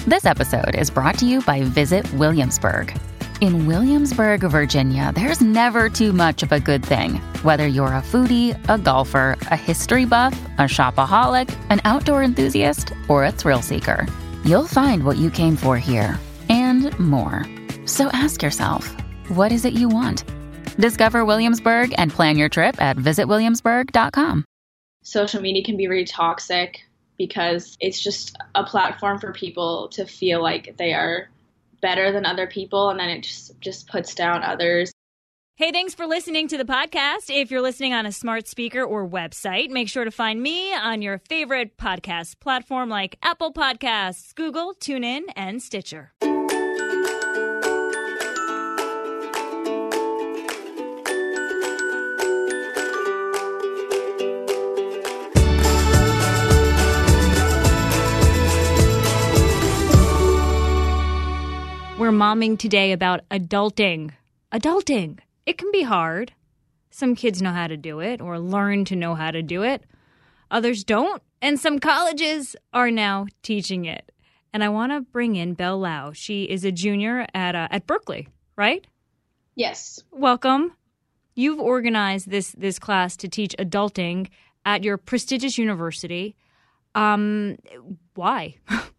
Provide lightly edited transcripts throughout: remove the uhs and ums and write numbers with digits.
This episode is brought to you by Visit Williamsburg. In Williamsburg, Virginia, there's never too much of a good thing. Whether you're a foodie, a golfer, a history buff, a shopaholic, an outdoor enthusiast, or a thrill seeker, you'll find what you came for here and more. So ask yourself, what is it you want? Discover Williamsburg and plan your trip at visitwilliamsburg.com. Social media can be really toxic because it's just a platform for people to feel like they are better than other people, and then it just puts down others. Hey, thanks for listening to the podcast. If you're listening on a smart speaker or website, make sure to find me on your favorite podcast platform like Apple Podcasts, Google, TuneIn, and Stitcher. We're momming today about adulting. Adulting. It can be hard. Some kids know how to do it or learn to know how to do it. Others don't. And some colleges are now teaching it. And I want to bring in Belle Lau. She is a junior at Berkeley, right? Yes. Welcome. You've organized this class to teach adulting at your prestigious university. Why?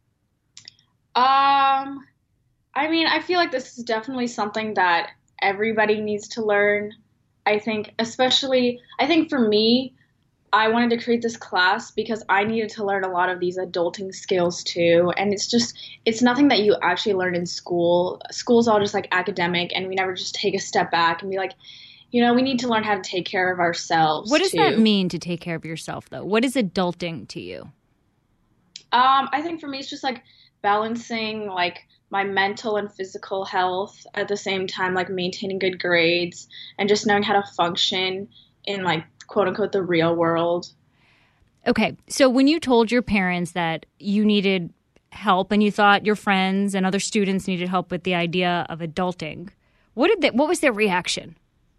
I mean, I feel like this is definitely something that everybody needs to learn. I think for me, I wanted to create this class because I needed to learn a lot of these adulting skills too. And it's nothing that you actually learn in school. School's all just like academic, and we never just take a step back and be like, we need to learn how to take care of ourselves. What does that mean, to take care of yourself, though? What is adulting to you? I think for me, it's just like balancing like my mental and physical health at the same time, like maintaining good grades and just knowing how to function in like quote unquote the real world. Okay. So when you told your parents that you needed help and you thought your friends and other students needed help with the idea of adulting, what was their reaction?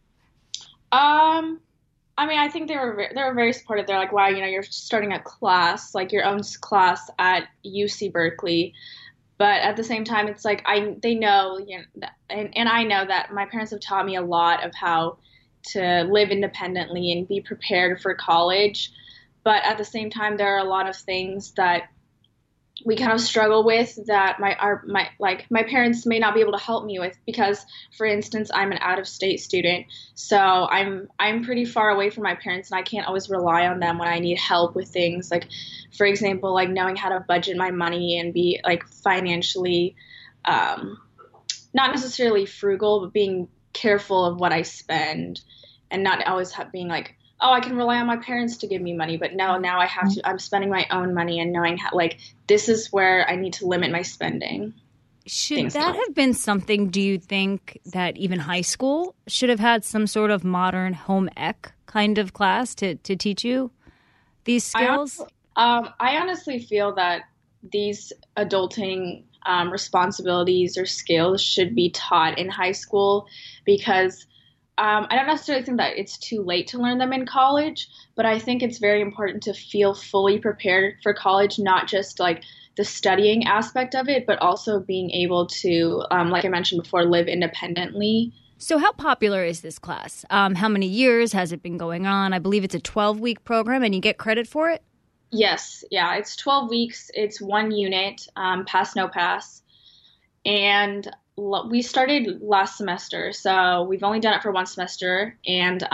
I mean, I think they were very supportive. They're like, wow, you're starting a class, like your own class at UC Berkeley. But at the same time, it's like they know, and I know that my parents have taught me a lot of how to live independently and be prepared for college. But at the same time, there are a lot of things that we kind of struggle with that my parents may not be able to help me with because, for instance, I'm an out-of-state student, so I'm pretty far away from my parents, and I can't always rely on them when I need help with things like, for example, like knowing how to budget my money and be like financially, not necessarily frugal, but being careful of what I spend and not always being like, oh, I can rely on my parents to give me money, but now I have to, I'm spending my own money and knowing how, like, this is where I need to limit my spending. Should that have been something, do you think, that even high school should have had some sort of modern home ec kind of class to teach you these skills? I honestly feel that these adulting responsibilities or skills should be taught in high school because I don't necessarily think that it's too late to learn them in college, but I think it's very important to feel fully prepared for college, not just like the studying aspect of it, but also being able to, like I mentioned before, live independently. So how popular is this class? How many years has it been going on? I believe it's a 12-week program and you get credit for it? Yes. Yeah, it's 12 weeks. It's one unit, pass, no pass. And we started last semester, so we've only done it for one semester. And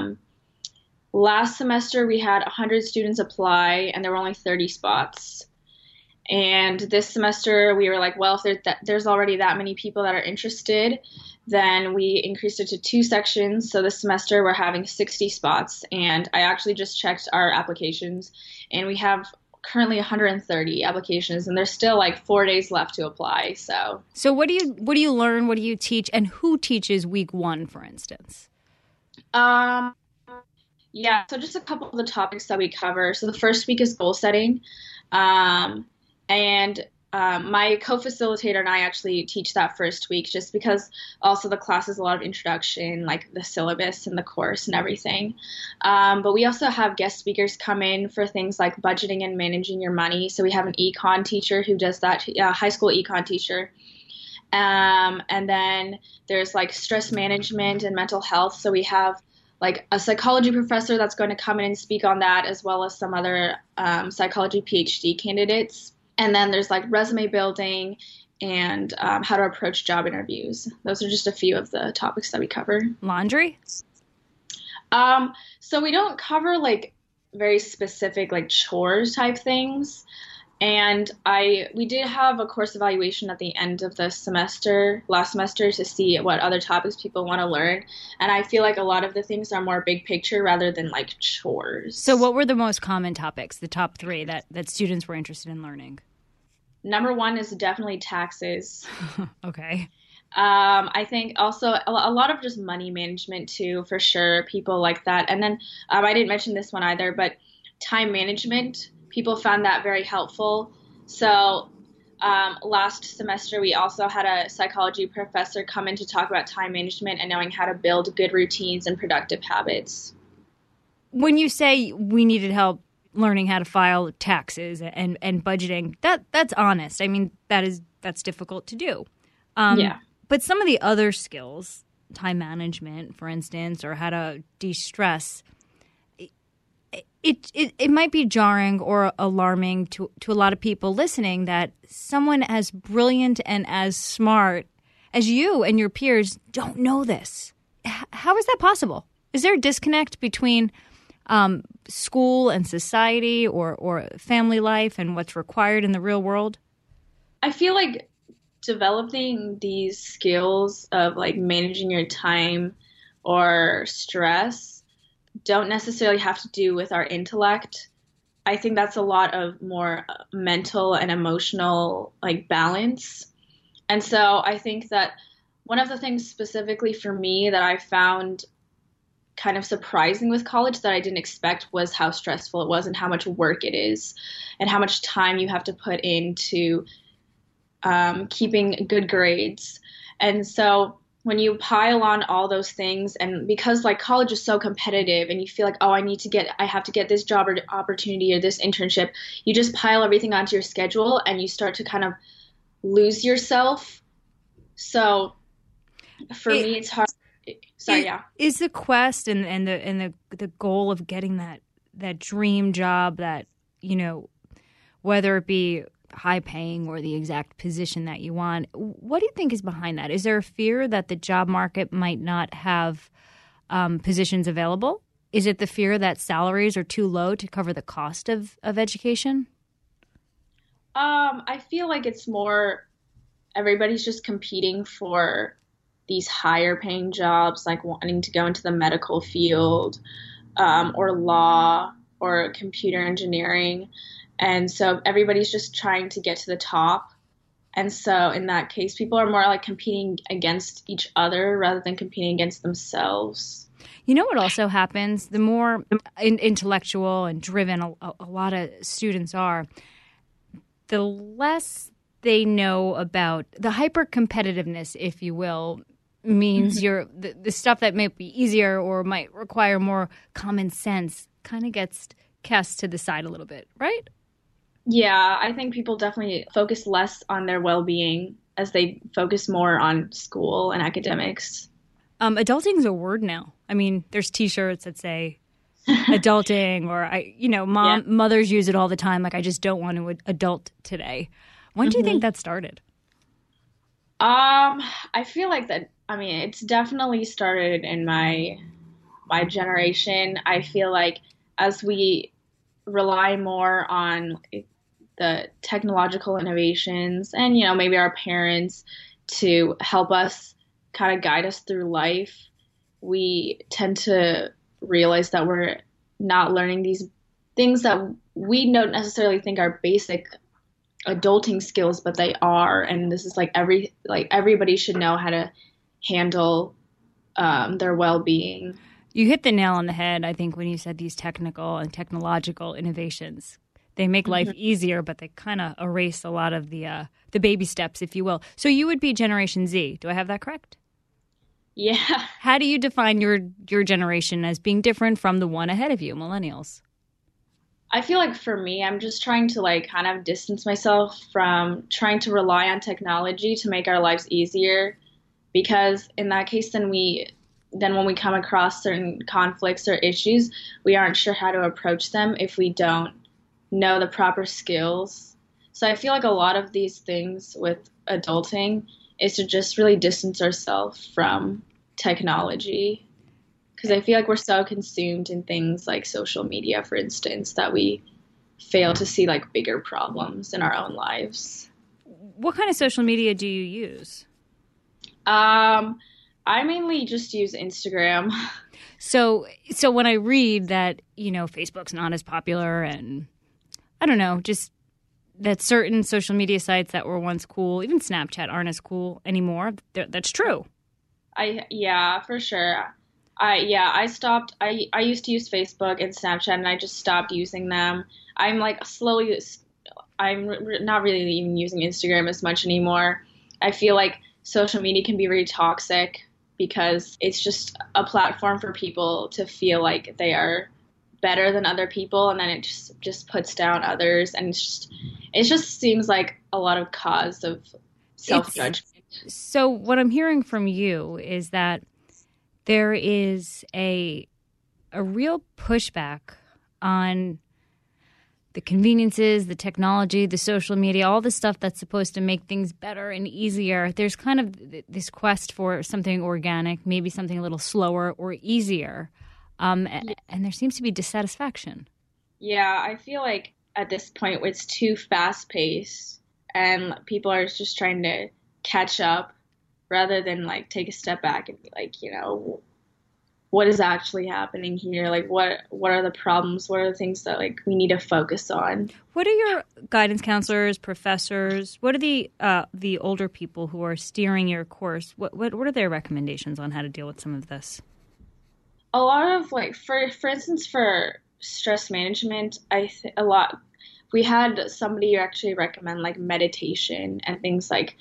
last semester we had 100 students apply, and there were only 30 spots. And this semester we were like, well, if there's already that many people that are interested, then we increased it to 2 sections. So this semester we're having 60 spots. And I actually just checked our applications, and we have currently 130 applications, and there's still like 4 days left to apply. So what do you learn? What do you teach? And who teaches week 1, for instance? Yeah, so just a couple of the topics that we cover. So the first week is goal setting. And My co-facilitator and I actually teach that first week just because also the class is a lot of introduction, like the syllabus and the course and everything. But we also have guest speakers come in for things like budgeting and managing your money. So we have an econ teacher who does that, high school econ teacher. And then there's like stress management and mental health. So we have like a psychology professor that's going to come in and speak on that, as well as some other psychology PhD candidates. And then there's like resume building and how to approach job interviews. Those are just a few of the topics that we cover. Laundry? So we don't cover like very specific like chores type things. And we did have a course evaluation at the end of the semester, last semester, to see what other topics people want to learn. And I feel like a lot of the things are more big picture rather than like chores. So what were the most common topics, the top three that students were interested in learning? Number one is definitely taxes. Okay. I think also a lot of just money management too, for sure. People like that. And then I didn't mention this one either, but time management. People found that very helpful. So last semester, we also had a psychology professor come in to talk about time management and knowing how to build good routines and productive habits. When you say we needed help learning how to file taxes and budgeting, that's honest. I mean, that's difficult to do. Yeah. But some of the other skills, time management, for instance, or how to de-stress, it might be jarring or alarming to a lot of people listening that someone as brilliant and as smart as you and your peers don't know this. How is that possible? Is there a disconnect between school and society or family life and what's required in the real world? I feel like developing these skills of like managing your time or stress don't necessarily have to do with our intellect. I think that's a lot of more mental and emotional like balance. And so I think that one of the things specifically for me that I found kind of surprising with college that I didn't expect was how stressful it was and how much work it is and how much time you have to put into keeping good grades. And so when you pile on all those things, and because like college is so competitive and you feel like, oh, I have to get this job or opportunity or this internship, you just pile everything onto your schedule and you start to kind of lose yourself. So for me, it's hard. Is the quest and the goal of getting that dream job that, you know, whether it be high paying or the exact position that you want, what do you think is behind that? Is there a fear that the job market might not have positions available? Is it the fear that salaries are too low to cover the cost of education? I feel like it's more everybody's just competing for these higher paying jobs, like wanting to go into the medical field or law or computer engineering. And so everybody's just trying to get to the top. And so in that case, people are more like competing against each other rather than competing against themselves. You know what also happens? The more intellectual and driven a lot of students are, the less they know about the hyper-competitiveness, if you will, means the stuff that might be easier or might require more common sense kind of gets cast to the side a little bit, right? Yeah, I think people definitely focus less on their well-being as they focus more on school and academics. Adulting is a word now. I mean, there's T-shirts that say adulting, or mothers use it all the time. Like, I just don't want to adult today. When do you think that started? I feel like that. I mean, it's definitely started in my generation. I feel like as we rely more on the technological innovations and, you know, maybe our parents to help us kind of guide us through life, we tend to realize that we're not learning these things that we don't necessarily think are basic adulting skills, but they are. And this is like everybody should know how to handle their well-being. You hit the nail on the head, I think, when you said these technical and technological innovations. They make life easier, but they kind of erase a lot of the baby steps, if you will. So you would be Generation Z. Do I have that correct? Yeah. How do you define your generation as being different from the one ahead of you, millennials? I feel like for me, I'm just trying to like kind of distance myself from trying to rely on technology to make our lives easier, because in that case, then when we come across certain conflicts or issues, we aren't sure how to approach them if we don't know the proper skills. So I feel like a lot of these things with adulting is to just really distance ourselves from technology. Because I feel like we're so consumed in things like social media, for instance, that we fail to see like bigger problems in our own lives. What kind of social media do you use? I mainly just use Instagram. So when I read that, Facebook's not as popular and I don't know, just that certain social media sites that were once cool, even Snapchat, aren't as cool anymore. That's true. Yeah, for sure. I stopped. I used to use Facebook and Snapchat, and I just stopped using them. I'm like slowly. I'm not really even using Instagram as much anymore. I feel like social media can be very toxic because it's just a platform for people to feel like they are better than other people, and then it just puts down others, and it just seems like a lot of cause of self-judgment. So what I'm hearing from you is that there is a real pushback on the conveniences, the technology, the social media, all the stuff that's supposed to make things better and easier. There's kind of this quest for something organic, maybe something a little slower or easier. And there seems to be dissatisfaction. Yeah, I feel like at this point it's too fast-paced and people are just trying to catch up rather than like take a step back and be like, what is actually happening here? Like what are the problems? What are the things that like we need to focus on? What are your guidance counselors, professors? What are the older people who are steering your course? What are their recommendations on how to deal with some of this? A lot of like for instance for stress management, we had somebody actually recommend like meditation and things like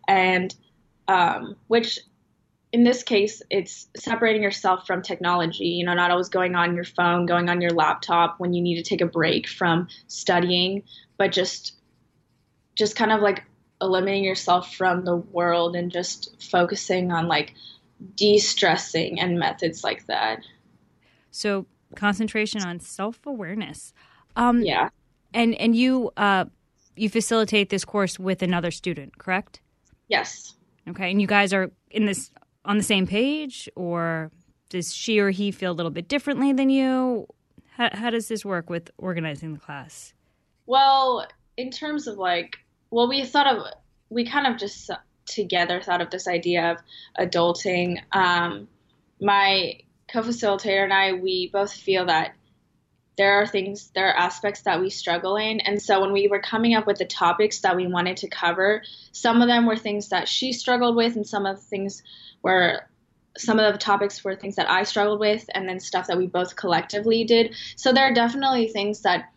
which in this case, it's separating yourself from technology, not always going on your phone, going on your laptop when you need to take a break from studying, but just kind of like eliminating yourself from the world and just focusing on like de-stressing and methods like that. So concentration on self-awareness. Yeah. And you facilitate this course with another student, correct? Yes. Okay. And you guys are on the same page, or does she or he feel a little bit differently than you? How does this work with organizing the class? Well, in terms of we kind of just together thought of this idea of adulting. My co-facilitator and I, we both feel that there are aspects that we struggle in. And so when we were coming up with the topics that we wanted to cover, some of them were things that she struggled with, and some of the topics were things that I struggled with, and then stuff that we both collectively did. So there are definitely things that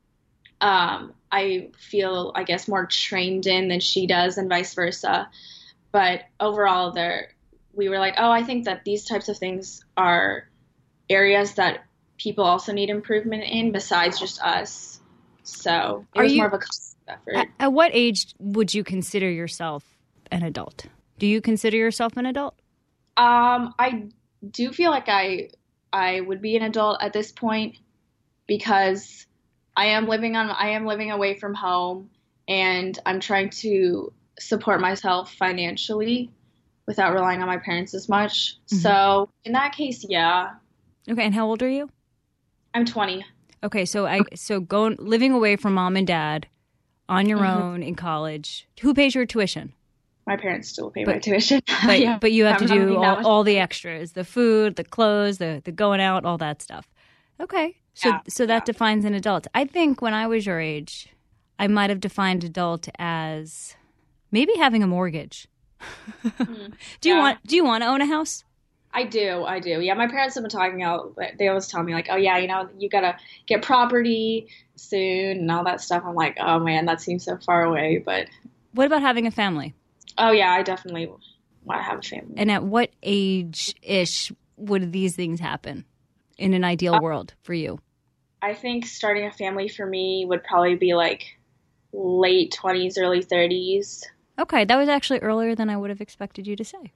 I feel, I guess, more trained in than she does, and vice versa. But overall, we were like, I think that these types of things are areas that people also need improvement in besides just us. So it was more of a collective effort. At what age would you consider yourself an adult? Do you consider yourself an adult? I do feel like I would be an adult at this point because I am living away from home, and I'm trying to support myself financially without relying on my parents as much. Mm-hmm. So in that case, yeah. Okay, and how old are you? I'm 20. Okay, so living away from mom and dad on your own in college. Who pays your tuition? My parents still pay my tuition. But you have to do all the extras, the food, the clothes, the going out, all that stuff. Okay, so that defines an adult. I think when I was your age, I might have defined adult as maybe having a mortgage. Do you want to own a house? I do. Yeah, my parents have been talking out. They always tell me like, oh yeah, you gotta get property soon and all that stuff. I'm like, oh man, that seems so far away. But what about having a family? Oh yeah, I definitely want to have a family. And at what age-ish would these things happen in an ideal world for you? I think starting a family for me would probably be like late 20s, early 30s. Okay, that was actually earlier than I would have expected you to say.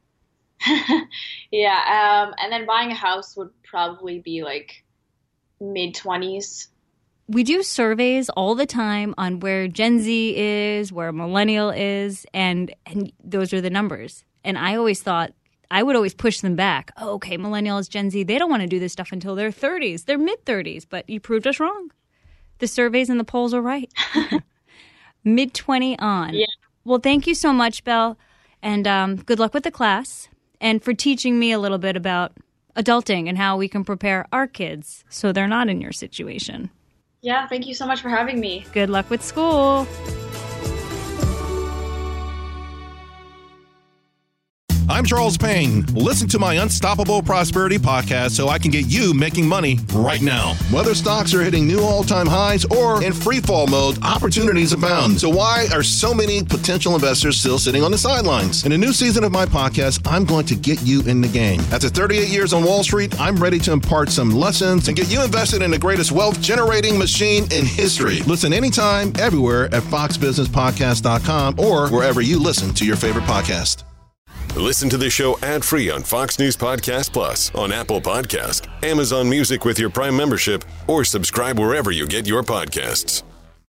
Yeah, and then buying a house would probably be like mid-20s. We do surveys all the time on where Gen Z is, where millennial is, and those are the numbers. And I always thought, I would always push them back. Oh, okay, millennials, Gen Z, they don't want to do this stuff until their 30s. They're mid-30s, but you proved us wrong. The surveys and the polls are right. Mid-20 on. Yeah. Well, thank you so much, Belle, and good luck with the class. And for teaching me a little bit about adulting and how we can prepare our kids so they're not in your situation. Yeah, thank you so much for having me. Good luck with school. I'm Charles Payne. Listen to my Unstoppable Prosperity podcast so I can get you making money right now. Whether stocks are hitting new all-time highs or in free fall mode, opportunities abound. So why are so many potential investors still sitting on the sidelines? In a new season of my podcast, I'm going to get you in the game. After 38 years on Wall Street, I'm ready to impart some lessons and get you invested in the greatest wealth-generating machine in history. Listen anytime, everywhere at foxbusinesspodcast.com or wherever you listen to your favorite podcast. Listen to the show ad-free on Fox News Podcast Plus, on Apple Podcast, Amazon Music with your Prime membership, or subscribe wherever you get your podcasts.